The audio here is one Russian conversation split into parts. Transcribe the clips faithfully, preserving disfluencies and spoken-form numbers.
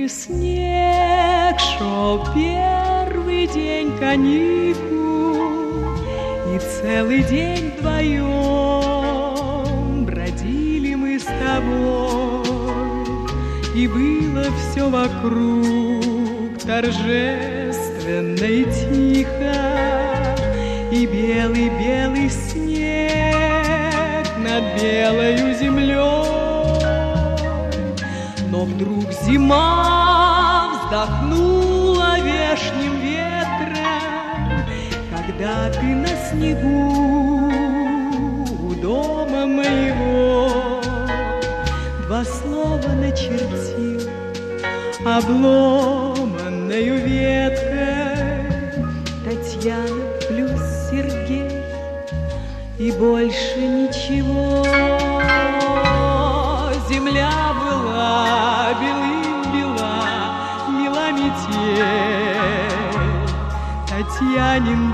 Белый снег шел первый день каникул, и целый день вдвоем бродили мы с тобой, и было все вокруг торжественно и тихо, и белый-белый снег над белою землей. Но вдруг зима вздохнула вешним ветром, когда ты на снегу у дома моего два слова начертил обломанною веткой: Татьяна плюс Сергей, и больше ничего. Земля была белым-бела, мила метель, Татьянин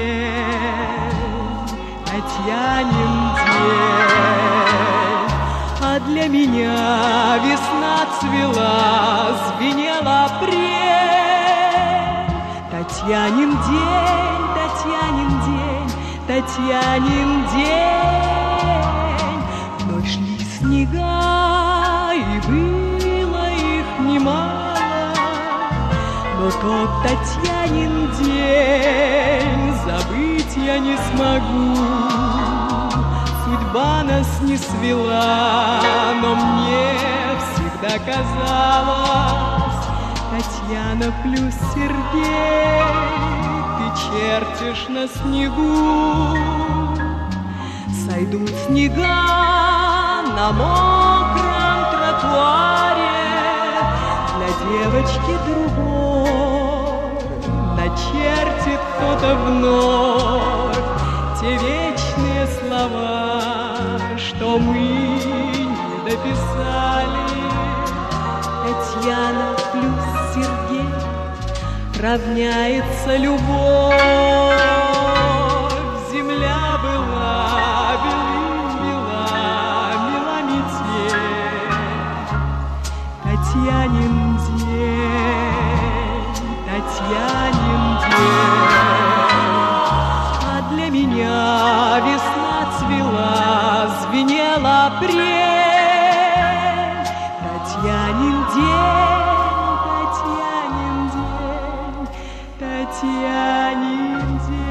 день, Татьянин день. А для меня весна цвела, звенела апрель. Татьянин день, Татьянин день, Татьянин день. Вновь шли снега, и было их немало, но тот Татьянин день забыть я не смогу. Судьба нас не свела, но мне всегда казалось: Татьяна плюс Сергей, ты чертишь на снегу. Сойдут снега на мокром тротуаре, для девочки другой начертит кто-то вновь те вечные слова, что мы не дописали. Татьяна плюс Сергей равняется любовь. Земля была белым-бела, мила метель, Татьянин день, Татьянин день. А для меня весна цвела, звенела апрель. Татьянин день, Татьянин день, Татьянин день.